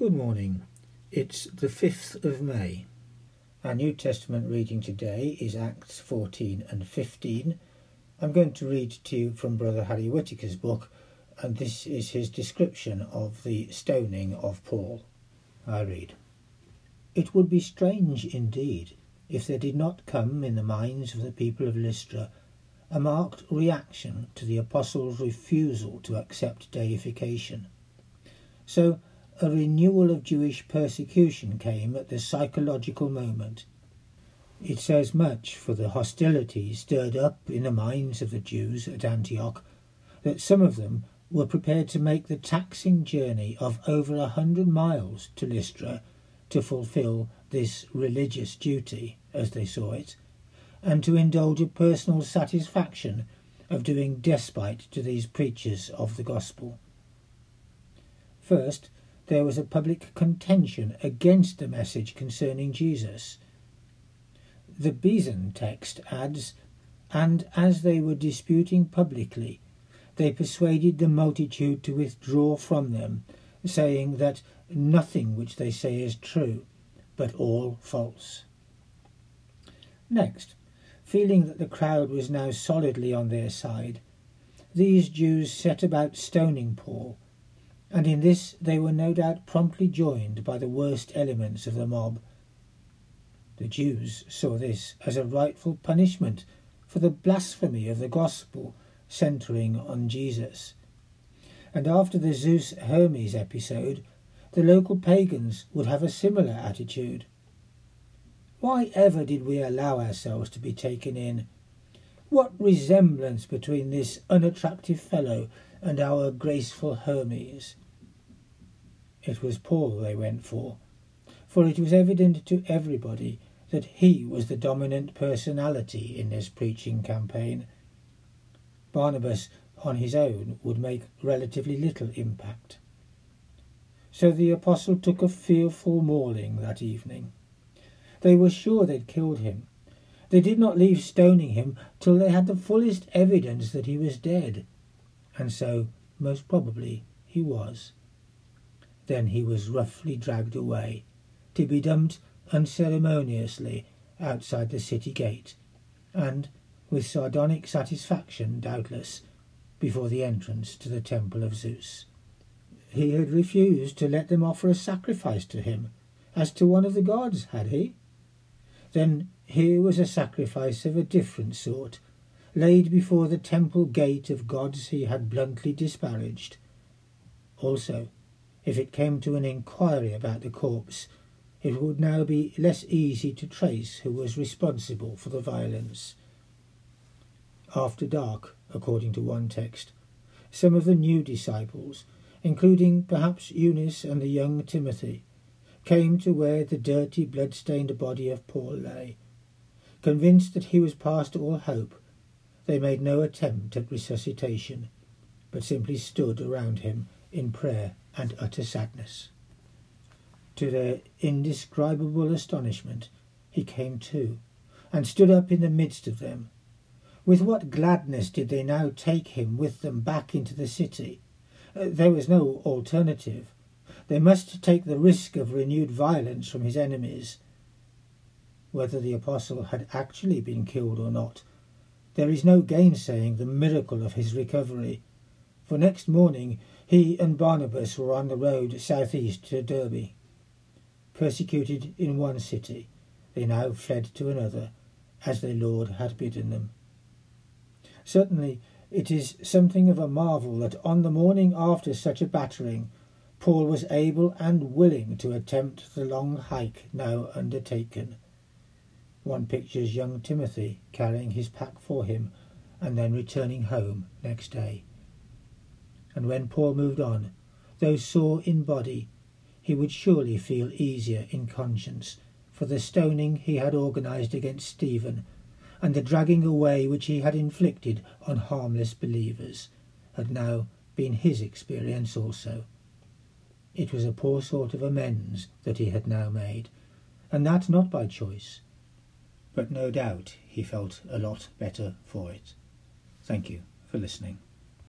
Good morning. It's the 5th of May. Our New Testament reading today is Acts 14 and 15. I'm going to read to you from Brother Harry Whittaker's book, and this is his description of the stoning of Paul. I read. It would be strange indeed if there did not come in the minds of the people of Lystra a marked reaction to the apostles' refusal to accept deification. So a renewal of Jewish persecution came at the psychological moment. It says much for the hostility stirred up in the minds of the Jews at Antioch that some of them were prepared to make the taxing journey of over 100 miles to Lystra to fulfil this religious duty, as they saw it, and to indulge a personal satisfaction of doing despite to these preachers of the gospel. First, there was a public contention against the message concerning Jesus. The Besan text adds, "And as they were disputing publicly, they persuaded the multitude to withdraw from them, saying that nothing which they say is true, but all false." Next, feeling that the crowd was now solidly on their side, these Jews set about stoning Paul, and in this they were no doubt promptly joined by the worst elements of the mob. The Jews saw this as a rightful punishment for the blasphemy of the gospel centering on Jesus. And after the Zeus Hermes episode, the local pagans would have a similar attitude. Why ever did we allow ourselves to be taken in? What resemblance between this unattractive fellow and our graceful Hermes? It was Paul they went for it was evident to everybody that he was the dominant personality in this preaching campaign. Barnabas on his own would make relatively little impact. So the apostle took a fearful mauling that evening. They were sure they'd killed him. They did not leave stoning him till they had the fullest evidence that he was dead, and so, most probably, he was. Then he was roughly dragged away, to be dumped unceremoniously outside the city gate, and, with sardonic satisfaction doubtless, before the entrance to the temple of Zeus. He had refused to let them offer a sacrifice to him, as to one of the gods, had he? Then here was a sacrifice of a different sort, laid before the temple gate of gods he had bluntly disparaged. Also, if it came to an inquiry about the corpse, it would now be less easy to trace who was responsible for the violence. After dark, according to one text, some of the new disciples, including perhaps Eunice and the young Timothy, came to where the dirty, blood-stained body of Paul lay. Convinced that he was past all hope, they made no attempt at resuscitation, but simply stood around him in prayer and utter sadness. To their indescribable astonishment, he came to, and stood up in the midst of them. With what gladness did they now take him with them back into the city! There was no alternative. They must take the risk of renewed violence from his enemies. Whether the apostle had actually been killed or not, there is no gainsaying the miracle of his recovery, for next morning he and Barnabas were on the road southeast to Derbe. Persecuted in one city, they now fled to another, as their Lord had bidden them. Certainly it is something of a marvel that on the morning after such a battering, Paul was able and willing to attempt the long hike now undertaken. One pictures young Timothy carrying his pack for him and then returning home next day. And when Paul moved on, though sore in body, he would surely feel easier in conscience for the stoning he had organised against Stephen, and the dragging away which he had inflicted on harmless believers had now been his experience also. It was a poor sort of amends that he had now made, and that not by choice, but no doubt he felt a lot better for it. Thank you for listening.